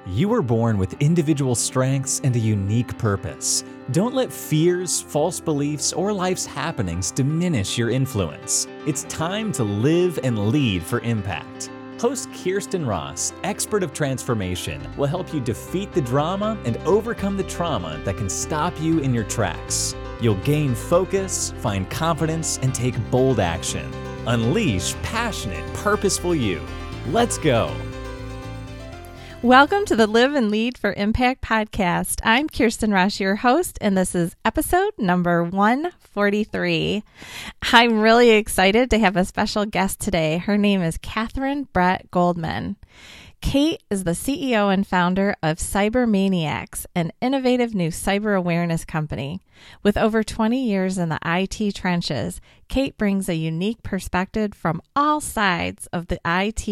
You were born with individual strengths and a unique purpose. Don't let fears, false beliefs, or life's happenings diminish your influence. It's time to live and lead for impact. Host Kirsten Ross, expert of transformation, will help you defeat the drama and overcome the trauma that can stop you in your tracks. You'll gain focus, find confidence, and take bold action. Unleash passionate, purposeful you. Let's go. Welcome to the Live and Lead for Impact podcast. I'm Kirsten Ross, your host, and this is episode number 143. I'm really excited to have a special guest today. Her name is Catherine Brett Goldman. Kate is the CEO and founder of Cybermaniacs, an innovative new cyber awareness company. With over 20 years in the IT trenches, Kate brings a unique perspective from all sides of the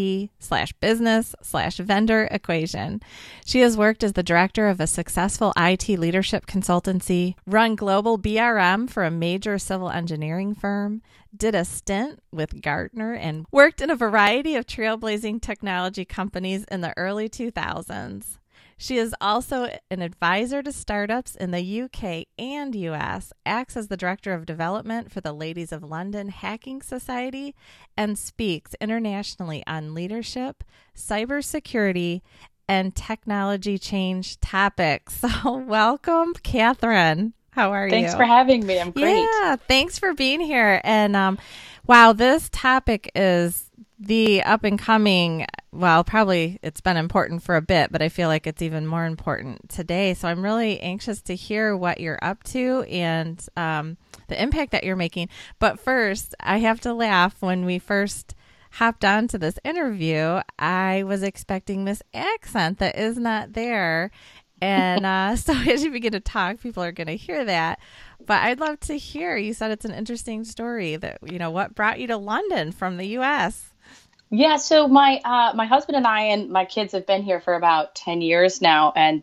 IT/business/vendor equation. She has worked as the director of a successful IT leadership consultancy, run global BRM for a major civil engineering firm, did a stint with Gartner, and worked in a variety of trailblazing technology companies in the early 2000s. She is also an advisor to startups in the UK and US, acts as the director of development for the Ladies of London Hacking Society, and speaks internationally on leadership, cybersecurity, and technology change topics. So welcome, Catherine. How are you? Thanks for having me. I'm great. Yeah, thanks for being here. And wow, this topic is the up and coming, well, probably it's been important for a bit, but I feel like it's even more important today. So I'm really anxious to hear what you're up to and the impact that you're making. But first, I have to laugh. When we first hopped on to this interview, I was expecting this accent that is not there. And so as you begin to talk, people are going to hear that. But I'd love to hear, you said it's an interesting story that, what brought you to London from the U.S.? Yeah, so my husband and I and my kids have been here for about 10 years now. And,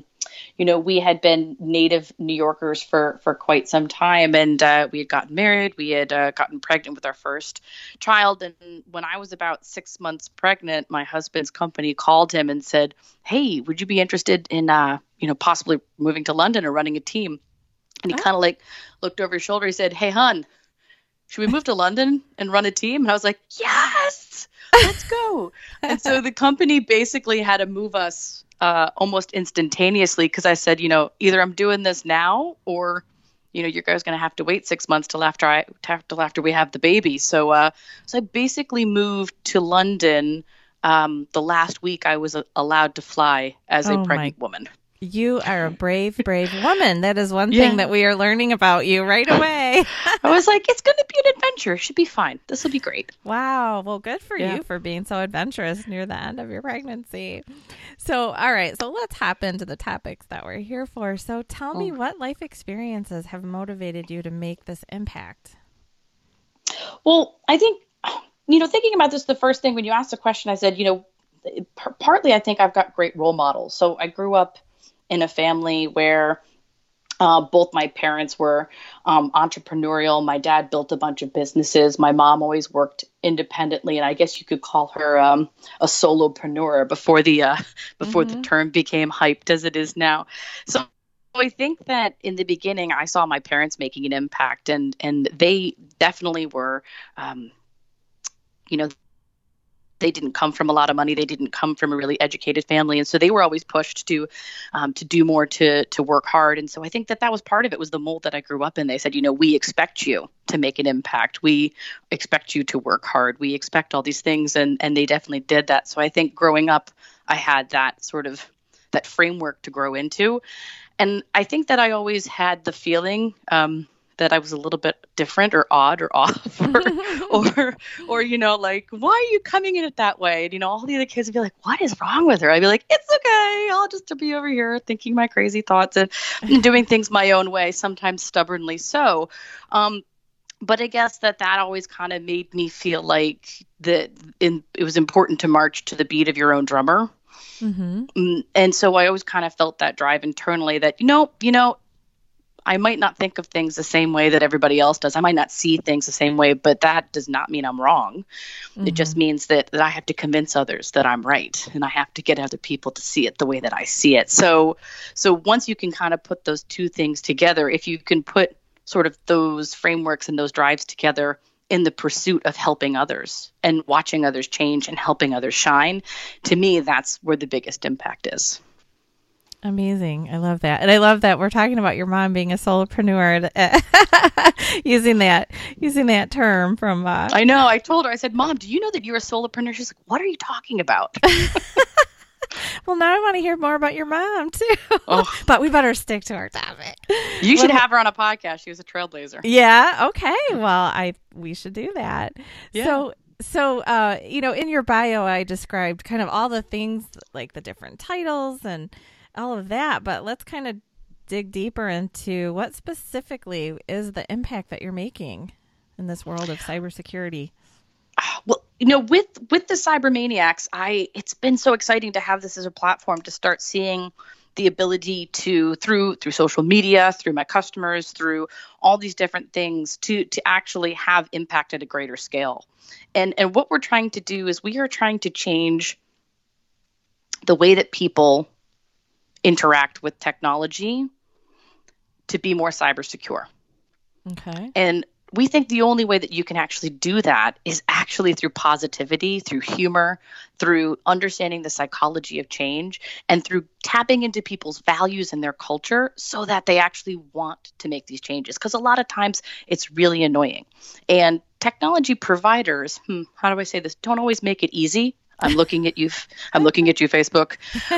we had been native New Yorkers for quite some time. And we had gotten married. We had gotten pregnant with our first child. And when I was about 6 months pregnant, my husband's company called him and said, "Hey, would you be interested in, possibly moving to London or running a team?" And he kind of looked over his shoulder. He said, "Hey, hon, should we move to London and run a team?" And I was like, "Yes, let's go." And so the company basically had to move us almost instantaneously, because I said, either I'm doing this now or, you guys are going to have to wait 6 months till after we have the baby. So I basically moved to London the last week I was allowed to fly as a pregnant woman. You are a brave, brave woman. That is one thing that we are learning about you right away. I was like, it's going to be an adventure. It should be fine. This will be great. Wow. Well, good for you for being so adventurous near the end of your pregnancy. So, all right. So let's hop into the topics that we're here for. So tell me, what life experiences have motivated you to make this impact? Well, I think, thinking about this, the first thing when you asked the question, I said, partly I think I've got great role models. So I grew up in a family where both my parents were entrepreneurial. My dad built a bunch of businesses. My mom always worked independently, and I guess you could call her a solopreneur before the term became hyped as it is now. So I think that in the beginning, I saw my parents making an impact, and they definitely were, they didn't come from a lot of money. They didn't come from a really educated family. And so they were always pushed to do more, to work hard. And so I think that was part of it, was the mold that I grew up in. They said, we expect you to make an impact. We expect you to work hard. We expect all these things. And they definitely did that. So I think growing up, I had that sort of that framework to grow into. And I think that I always had the feeling that I was a little bit different or odd or off or like, why are you coming in it that way? And, all the other kids would be like, what is wrong with her? I'd be like, it's okay. I'll just be over here thinking my crazy thoughts and doing things my own way, sometimes stubbornly so. But I guess that always kind of made me feel like it was important to march to the beat of your own drummer. Mm-hmm. And so I always kind of felt that drive internally that, I might not think of things the same way that everybody else does. I might not see things the same way, but that does not mean I'm wrong. Mm-hmm. It just means that I have to convince others that I'm right, and I have to get other people to see it the way that I see it. So once you can kind of put those two things together, if you can put sort of those frameworks and those drives together in the pursuit of helping others and watching others change and helping others shine, to me, that's where the biggest impact is. Amazing. I love that. And I love that we're talking about your mom being a solopreneur, using that term from I know. I told her, I said, Mom, do you know that you're a solopreneur? She's like, what are you talking about? Well, now I want to hear more about your mom too. Oh. But we better stick to our topic. You should have her on a podcast. She was a trailblazer. Yeah. Okay. Well, we should do that. Yeah. So, in your bio, I described kind of all the things, like the different titles and all of that, but let's kind of dig deeper into what specifically is the impact that you're making in this world of cybersecurity. Well, with the Cybermaniacs, it's been so exciting to have this as a platform to start seeing the ability to, through social media, through my customers, through all these different things, to actually have impact at a greater scale. And what we're trying to do is we are trying to change the way that people interact with technology to be more cyber secure. Okay. And we think the only way that you can actually do that is actually through positivity, through humor, through understanding the psychology of change, and through tapping into people's values and their culture so that they actually want to make these changes. Because a lot of times it's really annoying. And technology providers, how do I say this, don't always make it easy. I'm looking at you. I'm looking at you, Facebook.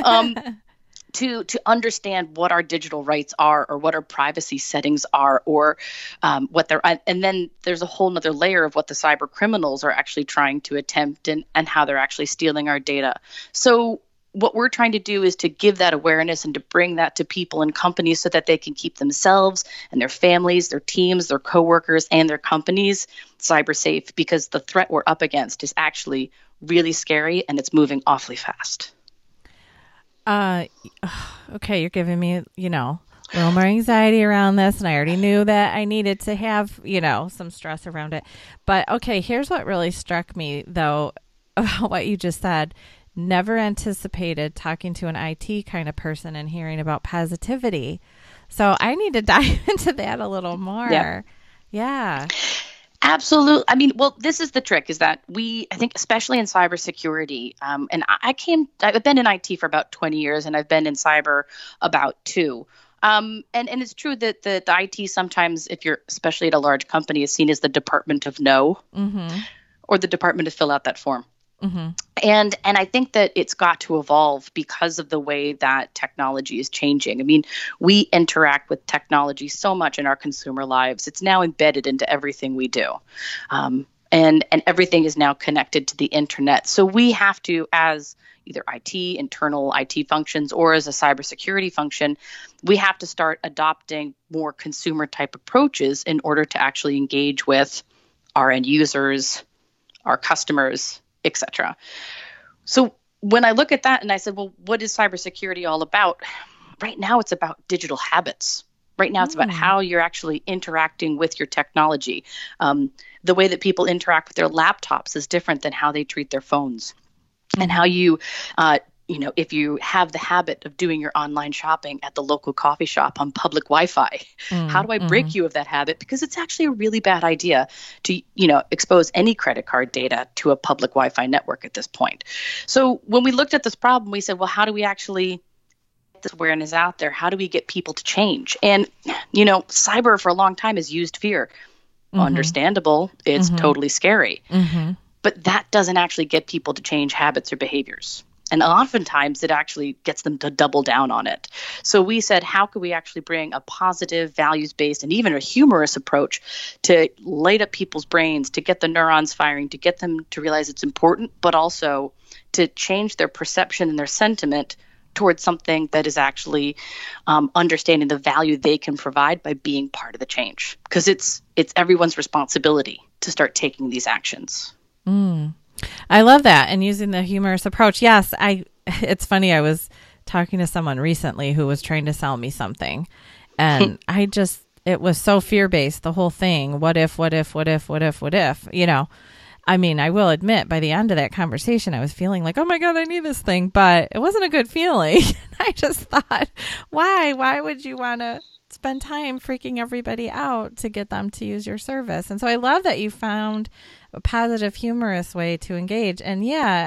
To understand what our digital rights are, or what our privacy settings are, or what they're, and then there's a whole nother layer of what the cyber criminals are actually trying to attempt, and how they're actually stealing our data. So what we're trying to do is to give that awareness and to bring that to people and companies so that they can keep themselves and their families, their teams, their coworkers, and their companies cyber safe, because the threat we're up against is actually really scary, and it's moving awfully fast. Okay, you're giving me, a little more anxiety around this, and I already knew that I needed to have, some stress around it. But okay, here's what really struck me though about what you just said. Never anticipated talking to an IT kind of person and hearing about positivity. So I need to dive into that a little more. Yeah. Absolutely. I mean, well, this is the trick, is that I think, especially in cybersecurity, and I've been in IT for about 20 years, and I've been in cyber about 2. And it's true that the IT sometimes, if you're especially at a large company, is seen as the department of no, mm-hmm. or the department to fill out that form. Mm-hmm. And I think that it's got to evolve because of the way that technology is changing. I mean, we interact with technology so much in our consumer lives. It's now embedded into everything we do. And everything is now connected to the internet. So we have to, as either IT, internal IT functions, or as a cybersecurity function, we have to start adopting more consumer type approaches in order to actually engage with our end users, our customers, etc. So when I look at that and I said, well, what is cybersecurity all about? Right now, it's about digital habits. Right now, it's about how you're actually interacting with your technology. The way that people interact with their laptops is different than how they treat their phones. And how you, if you have the habit of doing your online shopping at the local coffee shop on public Wi-Fi, how do I break you of that habit? Because it's actually a really bad idea to, expose any credit card data to a public Wi-Fi network at this point. So when we looked at this problem, we said, well, how do we actually get this awareness out there? How do we get people to change? And, cyber for a long time has used fear. Understandable. It's totally scary. But that doesn't actually get people to change habits or behaviors. And oftentimes it actually gets them to double down on it. So we said, how could we actually bring a positive, values-based, and even a humorous approach to light up people's brains, to get the neurons firing, to get them to realize it's important, but also to change their perception and their sentiment towards something that is actually understanding the value they can provide by being part of the change. Because it's everyone's responsibility to start taking these actions. I love that. And using the humorous approach. Yes, it's funny. I was talking to someone recently who was trying to sell me something. And it was so fear-based, the whole thing. What if, you know? I mean, I will admit by the end of that conversation, I was feeling like, oh my God, I need this thing, but it wasn't a good feeling. I just thought, why would you want to spend time freaking everybody out to get them to use your service? And so I love that you found a positive, humorous way to engage. And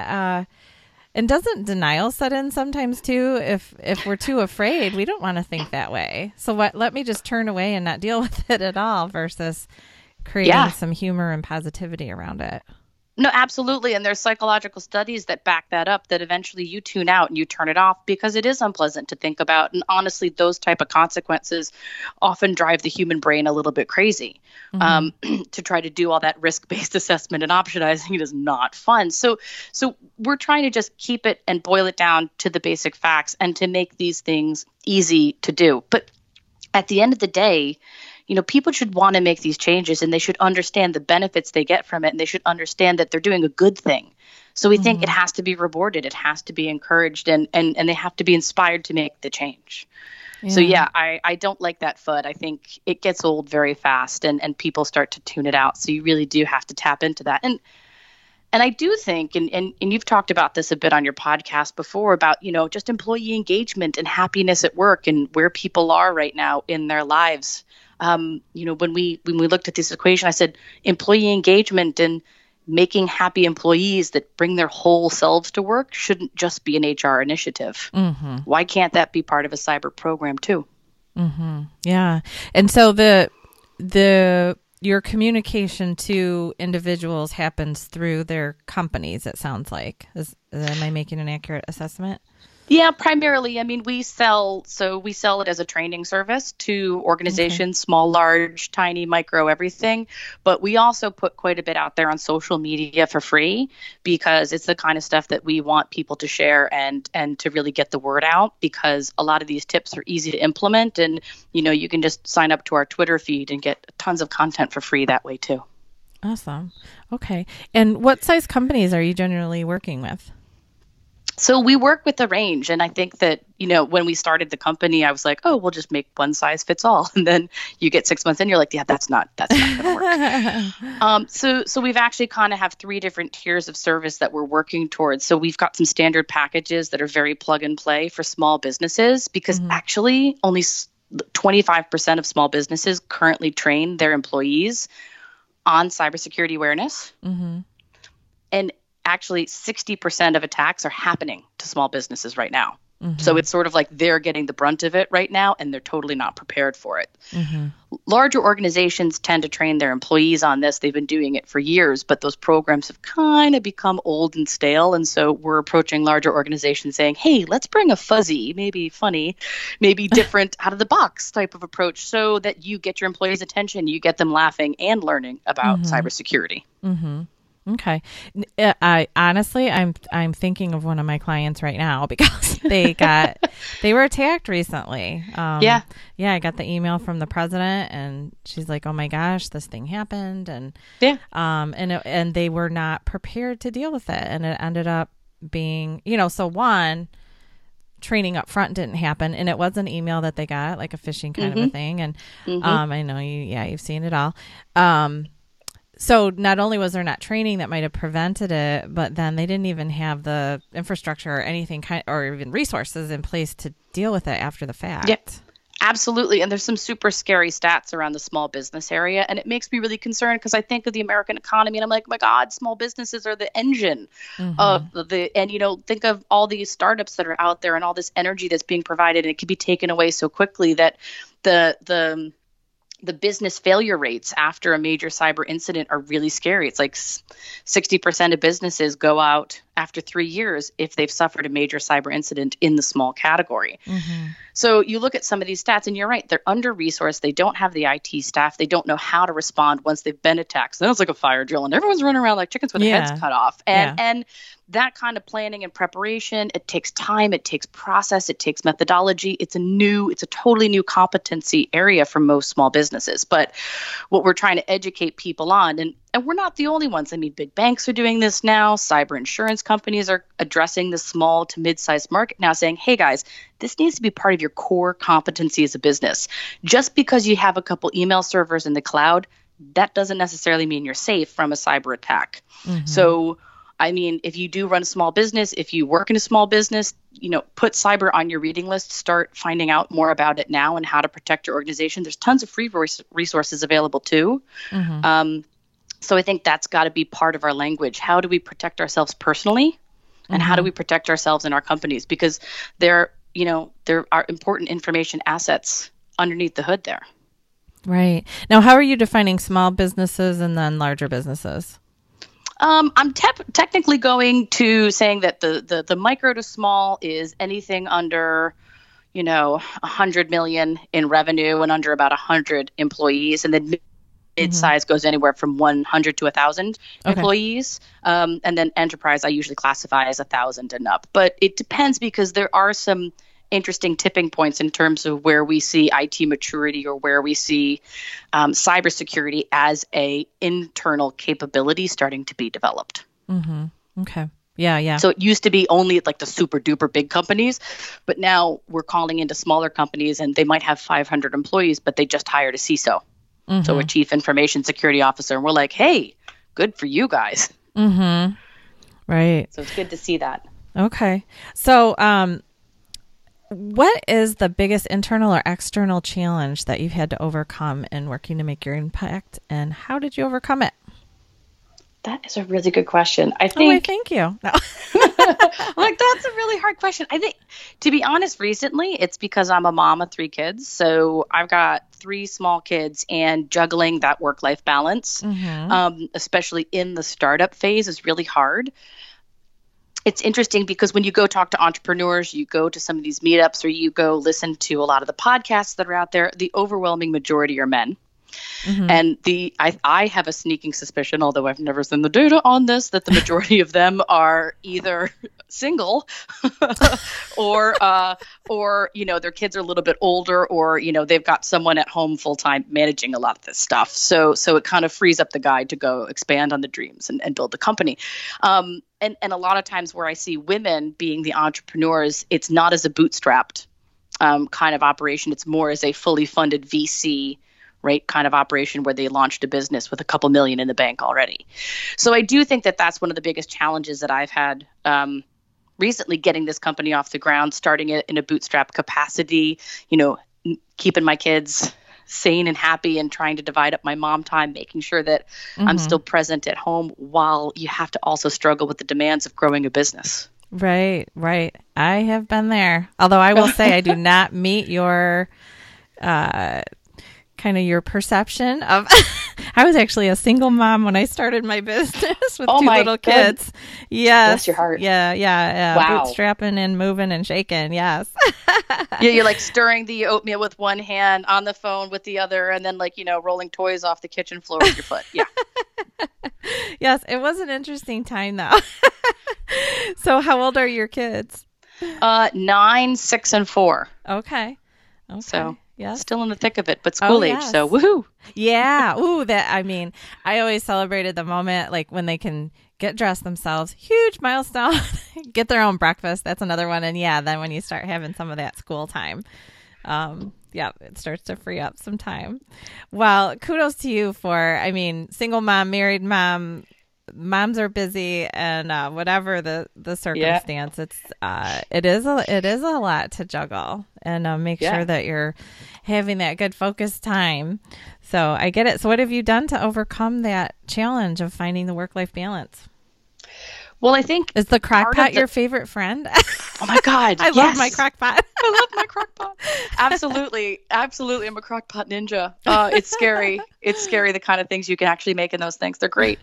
and doesn't denial set in sometimes too? If we're too afraid, we don't want to think that way. So let me just turn away and not deal with it at all versus creating some humor and positivity around it. No, absolutely. And there's psychological studies that back that up, that eventually you tune out and you turn it off because it is unpleasant to think about. And honestly, those type of consequences often drive the human brain a little bit crazy. To try to do all that risk-based assessment and optionizing, it is not fun. So we're trying to just keep it and boil it down to the basic facts and to make these things easy to do. But at the end of the day, you know, people should want to make these changes and they should understand the benefits they get from it. And they should understand that they're doing a good thing. So we think it has to be rewarded. It has to be encouraged and they have to be inspired to make the change. Yeah. So I don't like that FUD. I think it gets old very fast and people start to tune it out. So you really do have to tap into that. And I do think, and you've talked about this a bit on your podcast before about, you know, just employee engagement and happiness at work and where people are right now in their lives. You know, when we looked at this equation, I said employee engagement and making happy employees that bring their whole selves to work shouldn't just be an HR initiative. Why can't that be part of a cyber program too? Yeah. And so your communication to individuals happens through their companies, it sounds like. Am I making an accurate assessment? Yeah, primarily. I mean, we sell it as a training service to organizations, small, large, tiny, micro, everything. But we also put quite a bit out there on social media for free because it's the kind of stuff that we want people to share and to really get the word out, because a lot of these tips are easy to implement. And, you know, you can just sign up to our Twitter feed and get tons of content for free that way too. Awesome. Okay. And what size companies are you generally working with? So we work with a range. And I think that, you know, when we started the company, I was like, oh, we'll just make one size fits all. And then you get 6 months in, you're like, yeah, that's not going to work. So we've actually kind of have 3 different tiers of service that we're working towards. So we've got some standard packages that are very plug and play for small businesses, because actually only 25% of small businesses currently train their employees on cybersecurity awareness. And actually 60% of attacks are happening to small businesses right now. So it's sort of like they're getting the brunt of it right now and they're totally not prepared for it. Larger organizations tend to train their employees on this. They've been doing it for years, but those programs have kind of become old and stale. And so we're approaching larger organizations saying, hey, let's bring a fuzzy, maybe funny, maybe different out of the box type of approach so that you get your employees' attention, you get them laughing and learning about cybersecurity. Okay. I'm thinking of one of my clients right now because they were attacked recently. I got the email from the president and she's like, oh my gosh, this thing happened. And, and they were not prepared to deal with it. And it ended up being, you know, so one, training up front didn't happen. And it was an email that they got, like a phishing kind of a thing. And, I know you've seen it all. So not only was there not training that might have prevented it, but then they didn't even have the infrastructure or anything or even resources in place to deal with it after the fact. Yep. Absolutely. And there's some super scary stats around the small business area. And it makes me really concerned because I think of the American economy and I'm like, oh my God, small businesses are the engine of and, you know, think of all these startups that are out there and all this energy that's being provided. And it could be taken away so quickly that the business failure rates after a major cyber incident are really scary. It's like 60% of businesses go out after 3 years if they've suffered a major cyber incident in the small category. So you look at some of these stats and you're right, they're under-resourced. They don't have the IT staff. They don't know how to respond once they've been attacked. So it's like a fire drill and everyone's running around like chickens with their heads cut off. And that kind of planning and preparation, it takes time, it takes process, it takes methodology. It's a totally new competency area for most small businesses. But what we're trying to educate people on, And we're not the only ones. I mean, big banks are doing this now. Cyber insurance companies are addressing the small to mid-sized market now, saying, hey, guys, this needs to be part of your core competency as a business. Just because you have a couple email servers in the cloud, that doesn't necessarily mean you're safe from a cyber attack. So, I mean, if you do run a small business, if you work in a small business, put cyber on your reading list, start finding out more about it now and how to protect your organization. There's tons of free resources available too. So I think that's got to be part of our language. How do we protect ourselves personally, and how do we protect ourselves in our companies? Because there are important information assets underneath the hood there. Right. Now, how are you defining small businesses and then larger businesses? I'm technically going to saying that the micro to small is anything under, 100 million in revenue and under about 100 employees, and then mid-size goes anywhere from 100 to 1,000 employees. And then enterprise, I usually classify as 1,000 and up. But it depends, because there are some interesting tipping points in terms of where we see IT maturity or where we see cybersecurity as a internal capability starting to be developed. Okay. Yeah. So it used to be only like the super duper big companies, but now we're calling into smaller companies, and they might have 500 employees, but they just hired a CISO. So a chief information security officer. And we're like, hey, good for you guys. Right. So it's good to see that. Okay. So what is the biggest internal or external challenge that you've had to overcome in working to make your impact, and how did you overcome it? That is a really good question. I think. Thank you. No. Like, that's a really hard question. I think, to be honest, recently it's because I'm a mom of 3 kids. So I've got 3 small kids, and juggling that work-life balance, especially in the startup phase, is really hard. It's interesting because when you go talk to entrepreneurs, you go to some of these meetups, or you go listen to a lot of the podcasts that are out there, the overwhelming majority are men. And I have a sneaking suspicion, although I've never seen the data on this, that the majority of them are either single or their kids are a little bit older, or they've got someone at home full time managing a lot of this stuff. So it kind of frees up the guy to go expand on the dreams and build the company. And a lot of times where I see women being the entrepreneurs, it's not as a bootstrapped kind of operation. It's more as a fully funded VC, right, kind of operation where they launched a business with a couple million in the bank already. So I do think that that's one of the biggest challenges that I've had recently, getting this company off the ground, starting it in a bootstrap capacity, keeping my kids sane and happy, and trying to divide up my mom time, making sure that I'm still present at home while you have to also struggle with the demands of growing a business. Right. I have been there. Although I will say I do not meet your kind of your perception of I was actually a single mom when I started my business with 2 little kids. Yes. Bless your heart. Yeah. Wow. Bootstrapping and moving and shaking. Yes. Yeah, you're like stirring the oatmeal with one hand, on the phone with the other, and then rolling toys off the kitchen floor with your foot. Yeah. Yes, it was an interesting time though. So how old are your kids? 9, 6, and 4. Okay. So yes. Still in the thick of it, but school age. So woohoo. Yeah. Ooh, I always celebrated the moment, like when they can get dressed themselves. Huge milestone. Get their own breakfast. That's another one. And then when you start having some of that school time, it starts to free up some time. Well, kudos to you for, single mom, married mom. Moms are busy, and whatever the circumstance, it is a lot to juggle, and make sure that you're having that good focused time. So I get it. So what have you done to overcome that challenge of finding the work-life balance? Well, I think, is the crock pot your favorite friend? Oh my God. I love my crock pot. I love my crock pot. Absolutely. I'm a crock pot ninja. It's scary. It's scary, the kind of things you can actually make in those things. They're great.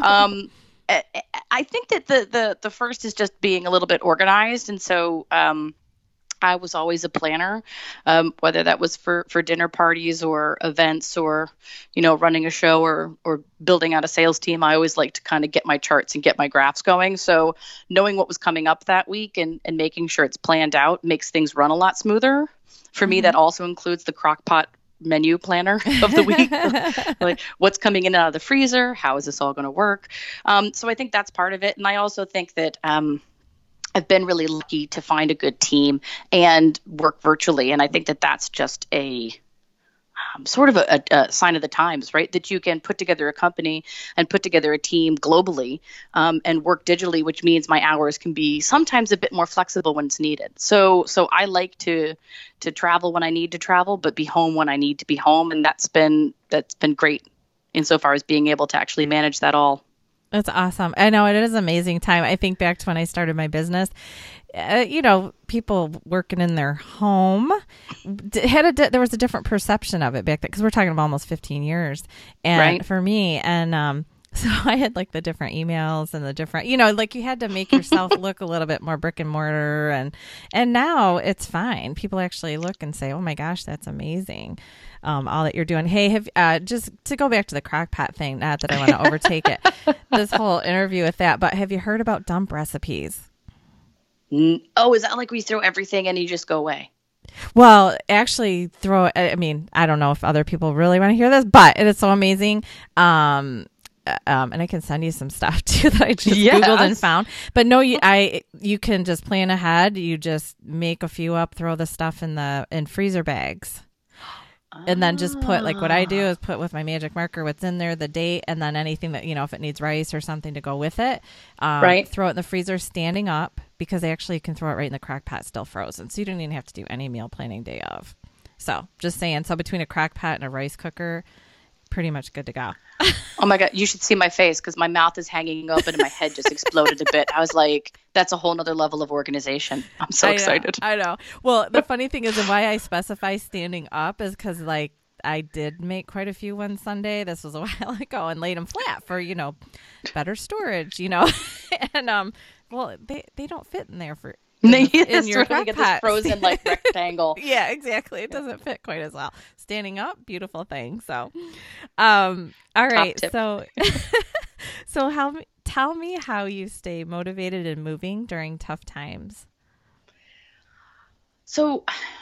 I think that the first is just being a little bit organized. And so I was always a planner, whether that was for dinner parties or events or, running a show or building out a sales team. I always like to kind of get my charts and get my graphs going. So knowing what was coming up that week and making sure it's planned out makes things run a lot smoother. For me, that also includes the crock pot menu planner of the week. Like what's coming in and out of the freezer? How is this all going to work? So I think that's part of it. And I also think that I've been really lucky to find a good team and work virtually. And I think that that's just a sort of a sign of the times, right? That you can put together a company and put together a team globally and work digitally, which means my hours can be sometimes a bit more flexible when it's needed. So I like to travel when I need to travel, but be home when I need to be home. And that's been great insofar as being able to actually manage that all. That's awesome. I know it is an amazing time. I think back to when I started my business, people working in their home there was a different perception of it back then, because we're talking about almost 15 years. And right. For me, and so I had like the different emails and the different, like you had to make yourself look a little bit more brick and mortar. And now it's fine. People actually look and say, oh my gosh, that's amazing. All that you're doing. Hey, just to go back to the crock pot thing, not that I want to overtake it, this whole interview with that, but have you heard about dump recipes? Oh, is that like we throw everything and you just go away? Well, actually I don't know if other people really want to hear this, but it is so amazing. And I can send you some stuff too that I just Googled and found. But no, you can just plan ahead. You just make a few up, throw the stuff in freezer bags. And then just put, like what I do is put with my magic marker what's in there, the date, and then anything that, if it needs rice or something to go with it, right. Throw it in the freezer standing up, because they actually can throw it right in the crock pot still frozen. So you don't even have to do any meal planning day of. So just saying, so between a crock pot and a rice cooker, pretty much good to go. Oh my God, you should see my face, because my mouth is hanging open and my head just exploded a bit. I was like, that's a whole nother level of organization. I'm so excited. I know. Well, the funny thing is, and why I specify standing up is because like I did make quite a few one Sunday. This was a while ago, and laid them flat for, better storage, and well, they don't fit in there in your crock get pot. This frozen like rectangle. Yeah, exactly. It doesn't fit quite as well. Standing up, beautiful thing. So, all right. So tell me how you stay motivated and moving during tough times. So,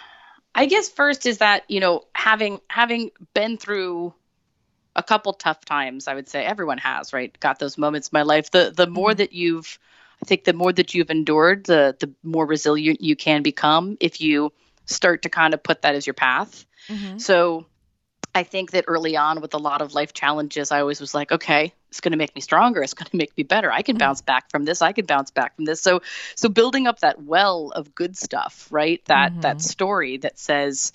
I guess first is that having been through a couple tough times, I would say everyone has, right? Got those moments in my life. The more that I think the more that you've endured, the more resilient you can become if you start to kind of put that as your path. Mm-hmm. So I think that early on with a lot of life challenges, I always was like, okay, it's going to make me stronger. It's going to make me better. I can bounce back from this. I can bounce back from this. So building up that well of good stuff, right? That story that says,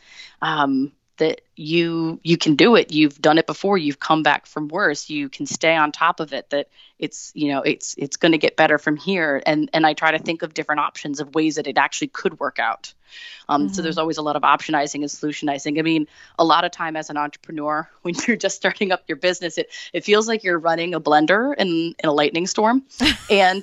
that you can do it. You've done it before. You've come back from worse. You can stay on top of it. That it's going to get better from here. And I try to think of different options of ways that it actually could work out. So there's always a lot of optionizing and solutionizing. I mean, a lot of time as an entrepreneur, when you're just starting up your business, it feels like you're running a blender in a lightning storm. And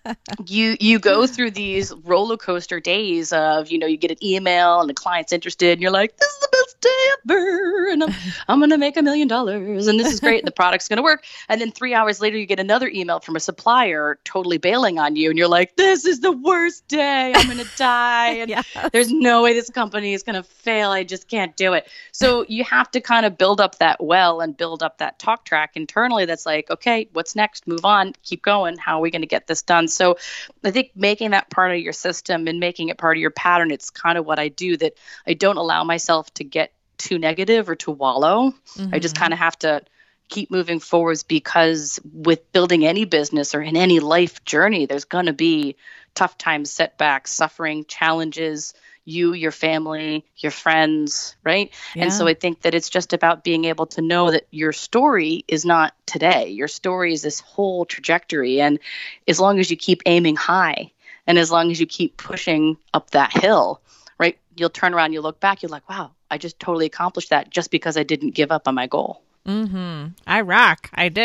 you go through these roller coaster days of, you get an email and the client's interested and you're like, this is the best day ever. And I'm going to make $1 million and this is great. And the product's going to work. And then 3 hours later, you get another email from a supplier totally bailing on you. And you're like, this is the worst day. I'm going to die. And there's no way this company is going to fail. I just can't do it. So you have to kind of build up that well and build up that talk track internally. That's like, okay, what's next? Move on, keep going. How are we going to get this done? So I think making that part of your system and making it part of your pattern, it's kind of what I do, that I don't allow myself to get too negative or to wallow. I just kind of have to keep moving forwards, because with building any business or in any life journey, there's going to be tough times, setbacks, suffering, challenges, your family, your friends, right? Yeah. And so I think that it's just about being able to know that your story is not today. Your story is this whole trajectory. And as long as you keep aiming high and as long as you keep pushing up that hill, right, you'll turn around, you'll look back, you're like, wow, I just totally accomplished that just because I didn't give up on my goal. Mm-hmm. I rock. I did it.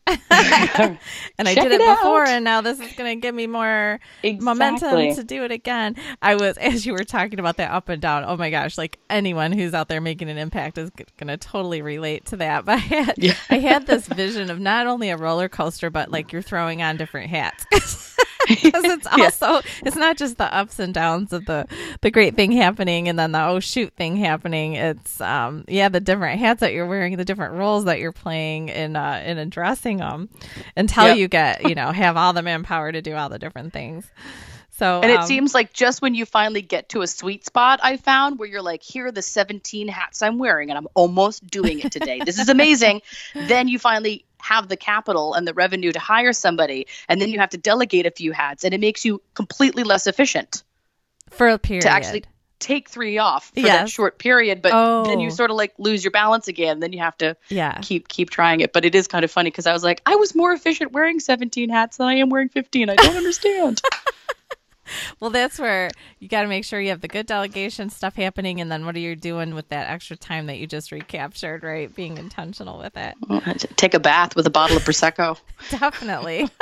And I Check did it it before, out. and now this is going to give me more momentum Exactly. to do it again. I was, as you were talking about that up and down, oh my gosh, like anyone who's out there making an impact is going to totally relate to that. But I had this vision of not only a roller coaster, but like you're throwing on different hats. Because it's also, it's not just the ups and downs of the great thing happening and then the oh shoot thing happening. It's the different hats that you're wearing, the different roles that you're playing in addressing them until you get, have all the manpower to do all the different things. So, and it seems like just when you finally get to a sweet spot, I found where you're like, here are the 17 hats I'm wearing and I'm almost doing it today. This is amazing. Then you finally have the capital and the revenue to hire somebody, and then you have to delegate a few hats, and it makes you completely less efficient for a period to actually take 3 off for that short period. But then you sort of like lose your balance again. Then you have to keep trying it. But it is kind of funny because I was like, I was more efficient wearing 17 hats than I am wearing 15. I don't understand. Well, that's where you got to make sure you have the good delegation stuff happening. And then what are you doing with that extra time that you just recaptured, right? Being intentional with it. Take a bath with a bottle of Prosecco. Definitely.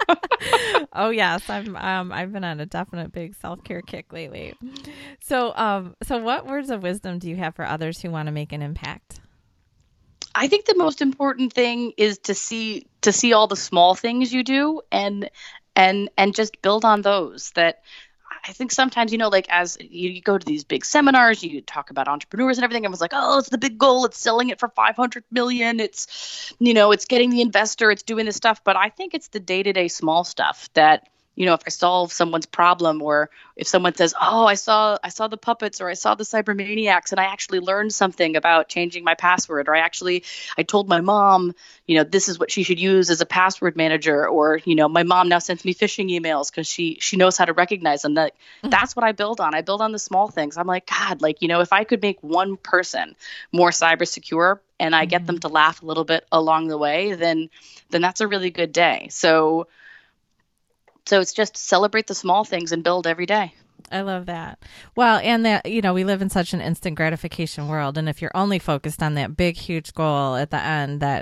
Oh, yes. I've been on a definite big self-care kick lately. So what words of wisdom do you have for others who want to make an impact? I think the most important thing is to see all the small things you do and just build on those. That I think sometimes, like as you go to these big seminars, you talk about entrepreneurs and everything. I was like, oh, it's the big goal. It's selling it for 500 million. It's, it's getting the investor. It's doing this stuff. But I think it's the day-to-day small stuff that, if I solve someone's problem, or if someone says, oh, I saw the puppets, or I saw the Cybermaniacs, and I actually learned something about changing my password, or I told my mom, this is what she should use as a password manager, or, my mom now sends me phishing emails because she knows how to recognize them. That's what I build on. I build on the small things. I'm like, God, if I could make one person more cyber secure and I get them to laugh a little bit along the way, then that's a really good day. So it's just celebrate the small things and build every day. I love that. Well, and that, we live in such an instant gratification world. And if you're only focused on that big, huge goal at the end that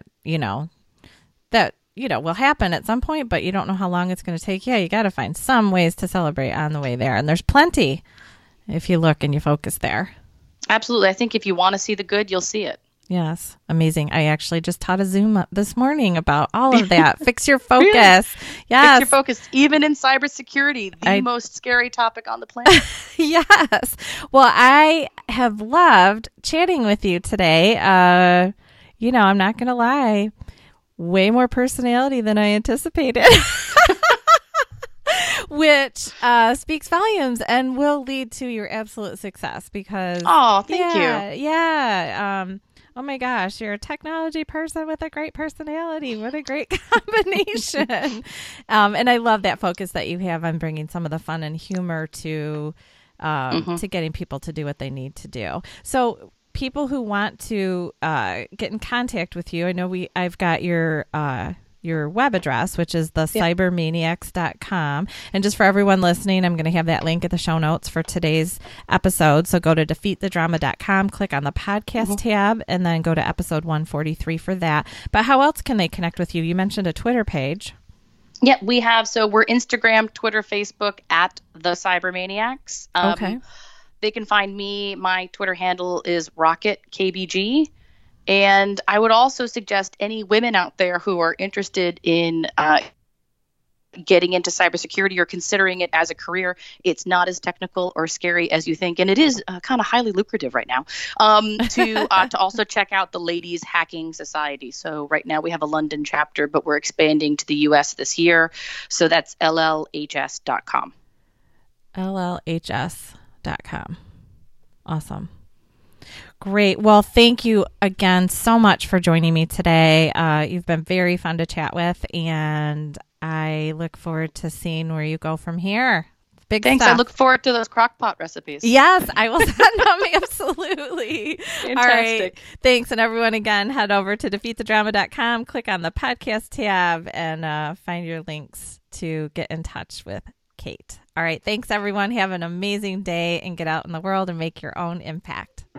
will happen at some point, but you don't know how long it's going to take. Yeah, you got to find some ways to celebrate on the way there. And there's plenty if you look and you focus there. Absolutely. I think if you want to see the good, you'll see it. Yes. Amazing. I actually just taught a Zoom up this morning about all of that. Fix your focus. Really? Yes. Fix your focus, even in cybersecurity, the most scary topic on the planet. Yes. Well, I have loved chatting with you today. I'm not going to lie. Way more personality than I anticipated. Which speaks volumes and will lead to your absolute success because... Oh, thank you. Yeah. Oh my gosh, you're a technology person with a great personality. What a great combination. And I love that focus that you have on bringing some of the fun and humor to getting people to do what they need to do. So people who want to get in contact with you, I know I've got your web address, which is the cybermaniacs.com. And just for everyone listening, I'm going to have that link at the show notes for today's episode. So go to defeatthedrama.com, click on the podcast tab, and then go to episode 143 for that. But how else can they connect with you? You mentioned a Twitter page. Yeah, we have. So we're Instagram, Twitter, Facebook at the Cybermaniacs. Okay. They can find me. My Twitter handle is RocketKBG. And I would also suggest any women out there who are interested in getting into cybersecurity or considering it as a career, it's not as technical or scary as you think. And it is kind of highly lucrative right now, to also check out the Ladies Hacking Society. So right now we have a London chapter, but we're expanding to the US this year. So that's LLHS.com. LLHS.com. Awesome. Great. Well, thank you again so much for joining me today. You've been very fun to chat with, and I look forward to seeing where you go from here. Big Thanks. stuff. I look forward to those crockpot recipes. Yes, I will send them. Absolutely. Fantastic. All right. Thanks. And everyone, again, head over to defeatthedrama.com, click on the podcast tab, and find your links to get in touch with Kate. All right. Thanks, everyone. Have an amazing day and get out in the world and make your own impact.